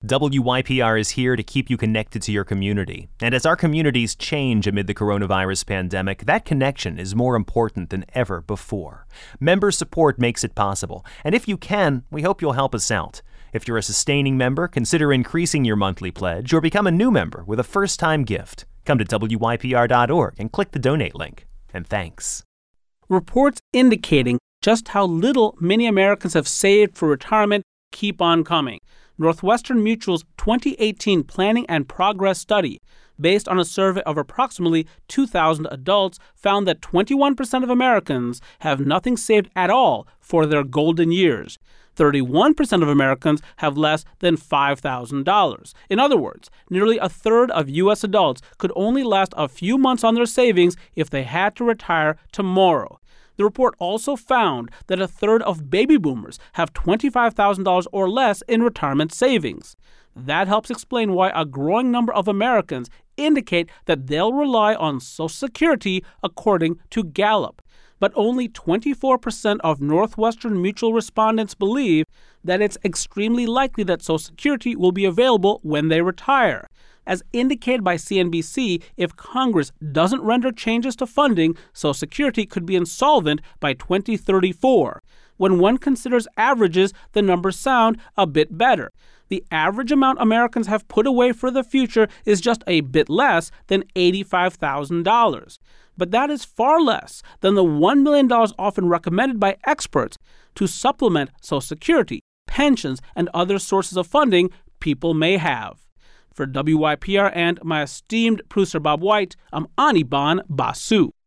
WYPR is here to keep you connected to your community. And as our communities change amid the coronavirus pandemic, that connection is more important than ever before. Member support makes it possible. And if you can, we hope you'll help us out. If you're a sustaining member, consider increasing your monthly pledge or become a new member with a first-time gift. Come to WYPR.org and click the donate link. And thanks. Reports indicating just how little many Americans have saved for retirement keep on coming. Northwestern Mutual's 2018 Planning and Progress study, based on a survey of approximately 2,000 adults, found that 21% of Americans have nothing saved at all for their golden years. 31% of Americans have less than $5,000. In other words, nearly a third of U.S. adults could only last a few months on their savings if they had to retire tomorrow. The report also found that a third of baby boomers have $25,000 or less in retirement savings. That helps explain why a growing number of Americans indicate that they'll rely on Social Security, according to Gallup. But only 24% of Northwestern Mutual respondents believe that it's extremely likely that Social Security will be available when they retire. As indicated by CNBC, if Congress doesn't render changes to funding, Social Security could be insolvent by 2034. When one considers averages, the numbers sound a bit better. The average amount Americans have put away for the future is just a bit less than $85,000. But that is far less than the $1 million often recommended by experts to supplement Social Security, pensions, and other sources of funding people may have. For WYPR and my esteemed producer Bob White, I'm Anirban Basu.